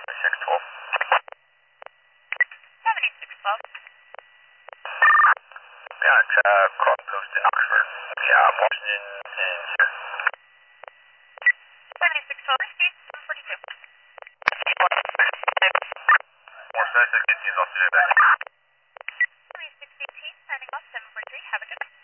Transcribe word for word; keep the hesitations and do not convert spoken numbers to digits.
six twelve. seventy-six twelve. Yeah, it's uh, Cross Coast in Oxford. Yeah, I'm Washington and here. seventy-six twelve, Steve, seven forty-two. More sense, it gets off today. seventy-six eighteen, signing off, seven forty-three, have a good one.